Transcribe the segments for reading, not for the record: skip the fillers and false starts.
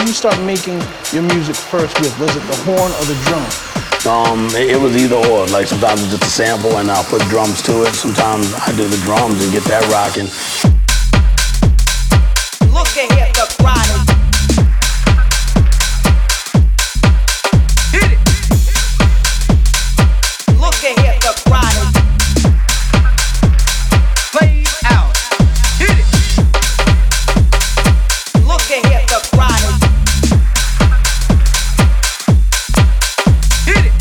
did you start making your music first with? Was it the horn or the drum? It was either or. Like sometimes it's just a sample and I'll put drums to it. Sometimes I do the drums and get that rocking. Look ahead, the chronic. Hit it. Look ahead, the chronic. Play out. Hit it. Look ahead, the chronic. Hit it.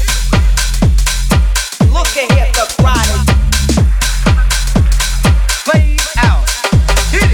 Look ahead, the chronic. Play out. Hit it.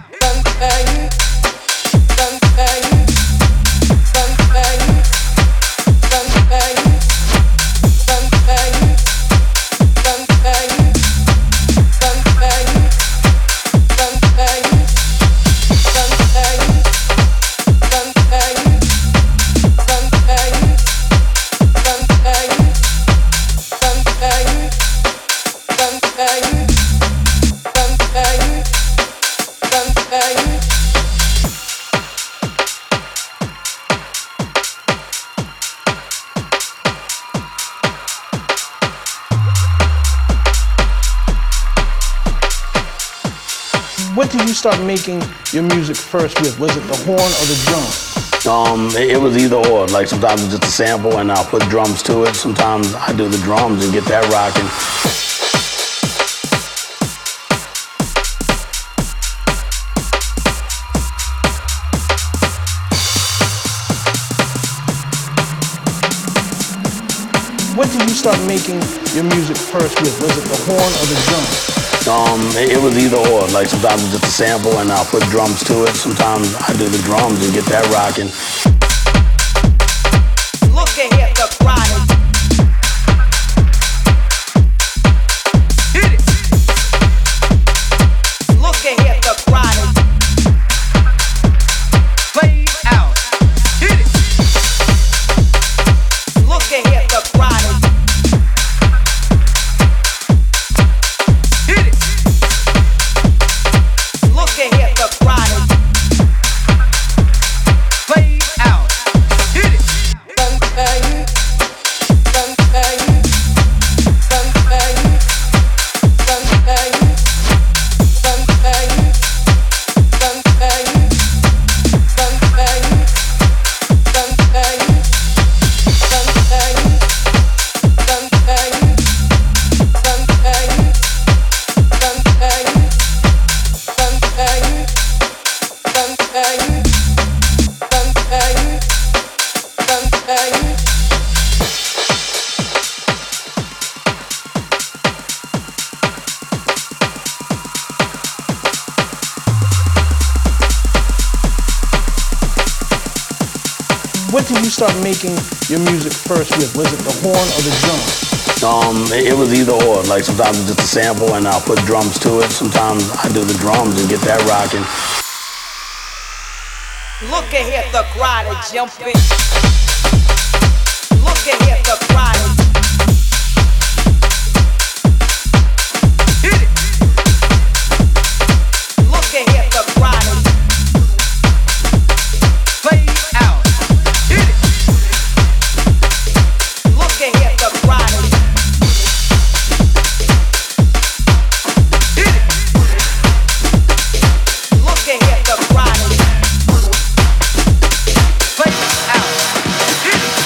What did you start making your music first with? Was it the horn or the drum? It was either or. Like sometimes it's just a sample and I'll put drums to it. Sometimes I do the drums and get that rocking. What did you start making your music first with? Was it the horn or the drum? It was either or. Like sometimes it's just a sample and I'll put drums to it. Sometimes I do the drums and get that rocking. Look ahead, the chronic. Hit it. Look ahead, the chronic. Play out. Hit it. Look ahead, the chronic. Hit it. Look ahead, the chronic. Play out. Hit it. What did you start making your music first with? Was it the horn or the drum? It was either or. Like sometimes it's just a sample and I'll put drums to it. Sometimes I do the drums and get that rocking. Look ahead, the chronic jumping. Look ahead, the chronic.